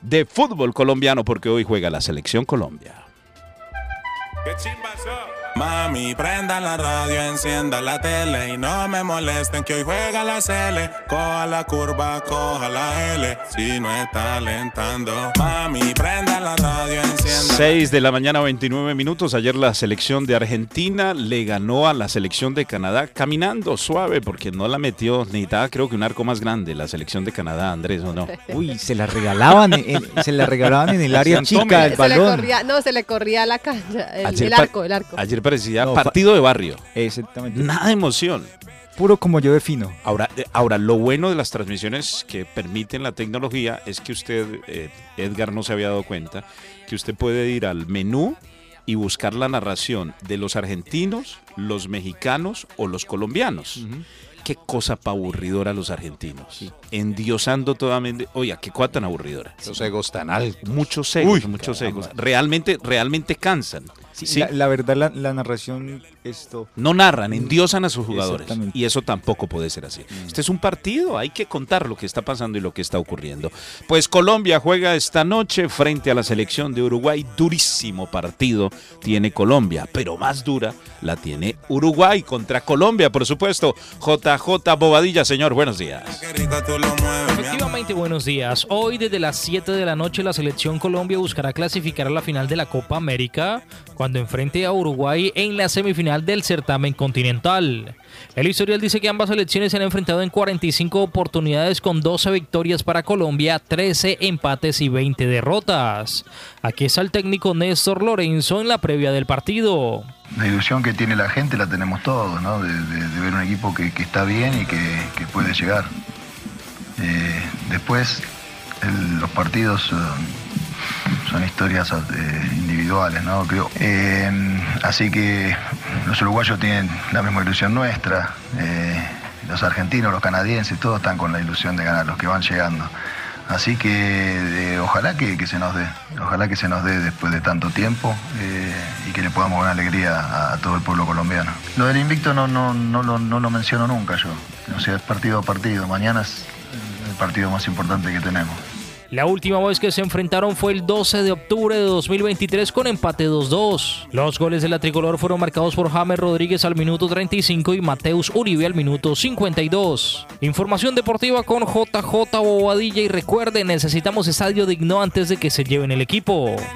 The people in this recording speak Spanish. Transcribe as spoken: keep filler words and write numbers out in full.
de fútbol colombiano porque hoy juega la Selección Colombia. ¿Qué chimba eso? Mami, prenda la radio, encienda la tele y no me molesten que hoy juega la Cele. Coja la curva, coja la L, si no está alentando. Mami, prenda la radio, encienda. seis de la mañana, veintinueve minutos. Ayer la selección de Argentina le ganó a la selección de Canadá caminando suave porque no la metió. Necesitaba creo que un arco más grande la selección de Canadá, Andrés, ¿o no? Uy, se la regalaban en, en- se la regalaban en el área Hacían tome. chica el Se le balón. corría, no, se le corría la cancha, el, Ayer el pa- arco, el arco. Ayer parecía No, fa- partido de barrio. Exactamente. Nada de emoción. Puro como yo defino. Ahora, eh, ahora, lo bueno de las transmisiones que permiten la tecnología es que usted, eh, Edgar no se había dado cuenta, que usted puede ir al menú y buscar la narración de los argentinos, los mexicanos o los colombianos. Qué cosa pa' aburridora los argentinos. Endiosando totalmente. Oiga, qué cosa tan aburridora. Los egos tan altos. Muchos egos, Uy, muchos caramba. egos. Realmente, realmente cansan. Sí, Sí. La, la verdad, la, la narración, esto. No narran, endiosan a sus jugadores. Exactamente. Y eso tampoco puede ser así. Este es un partido, hay que contar lo que está pasando y lo que está ocurriendo. Pues Colombia juega esta noche frente a la selección de Uruguay. Durísimo partido tiene Colombia, pero más dura la tiene Uruguay contra Colombia, por supuesto. J J Bobadilla, señor, buenos días. Qué rico tú lo mueves, mi amor. Efectivamente, buenos días. Hoy desde las siete de la noche la selección Colombia buscará clasificar a la final de la Copa América cuando enfrente a Uruguay en la semifinal del certamen continental. El historial dice que ambas selecciones se han enfrentado en cuarenta y cinco oportunidades con doce victorias para Colombia, trece empates y veinte derrotas. Aquí está el técnico Néstor Lorenzo en la previa del partido. La ilusión que tiene la gente la tenemos todos, ¿no? De, de- de ver un equipo que, que está bien y que, que puede llegar. Eh, después, el- los partidos son, son historias eh, individuales, ¿no? Creo. Eh, así que los uruguayos tienen la misma ilusión nuestra. eh, los argentinos, los canadienses, todos están con la ilusión de ganar, los que van llegando. Así que eh, ojalá que, que se nos dé, ojalá que se nos dé después de tanto tiempo eh, y que le podamos dar una alegría a, a todo el pueblo colombiano. Lo del invicto no, no, no, lo, no lo menciono nunca yo, o sea, es partido a partido, mañana es el partido más importante que tenemos. La última vez que se enfrentaron fue el doce de octubre de dos mil veintitrés con empate dos dos. Los goles de la tricolor fueron marcados por James Rodríguez al minuto treinta y cinco y Mateus Uribe al minuto cincuenta y dos. Información deportiva con J J Bobadilla y recuerden, necesitamos estadio digno antes de que se lleven el equipo.